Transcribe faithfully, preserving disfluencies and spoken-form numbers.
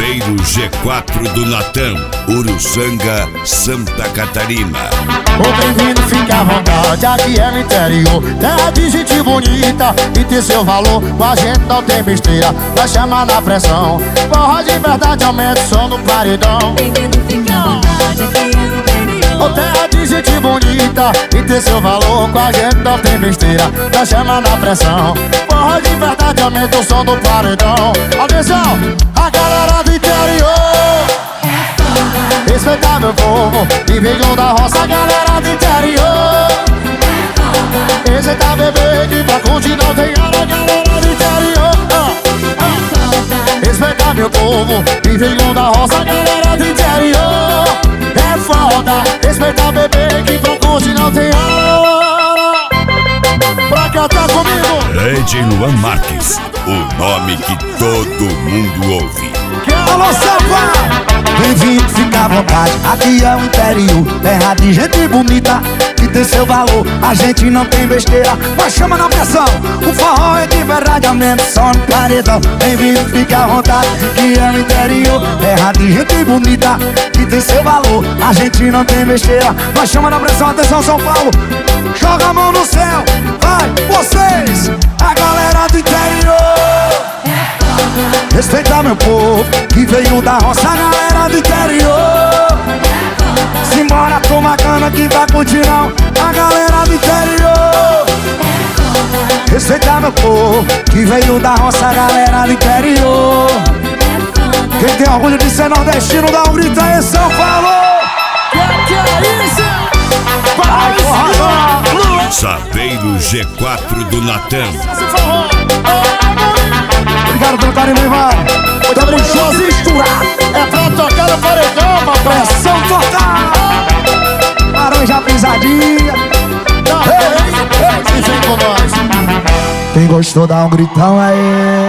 Sapeiro G quatro do Natan, Uruçanga, Santa Catarina. Ô bem-vindo, fique à vontade, aqui é no interior. Terra de gente bonita e tem seu valor. Com a gente não tem besteira, vai chamar na pressão. Porra de verdade, aumenta o som no paredão. Bem-vindo, fique à vontade, aqui é no interior. Ô terra de gente bonita e tem seu valor. Com a gente não tem besteira, vai chamar na pressão. Porra de verdade, aumenta o som do paredão. Atenção, a galera do interior, respeitar meu povo e venham da roça, a galera do interior. Respeitar bebê que pra curtir não tem hora, a galera do interior. Respeitar meu povo e venham da roça, a galera do interior. É foda, respeitar bebê que pra curtir não tem hora. Pra cantar comigo, Ed Luan Marques, o nome que todo mundo ouve. alô Samba! Bem-vindo, fica à vontade, aqui é o interior. Terra de gente bonita que tem seu valor. A gente não tem besteira, mas chama na pressão. O forró é de verdade, aumenta o som no paredão. Bem-vindo, fica à vontade, aqui é o interior. Terra de gente bonita que tem seu valor. A gente não tem besteira, mas chama na pressão. Atenção São Paulo, joga a mão no céu. Vai, vocês, a galera do interior. Respeitar meu povo que veio da roça, a galera do interior. Simbora tomar cana que vai curtir não, a galera do interior. Respeitar meu povo que veio da roça, a galera do interior. Quem tem orgulho de ser nordestino, dá um grito aí, São Paulo. Que que é isso? Vai, porra, Sapeiro G quatro do Natan. obrigado pelo carinho, Ivan. Tamo juntos, misturado. É pra tocar no paredão, papai. Pressão total. Laranja pisadinha. Ei, ei, ei, vem com nós. Quem gostou dá um gritão aí.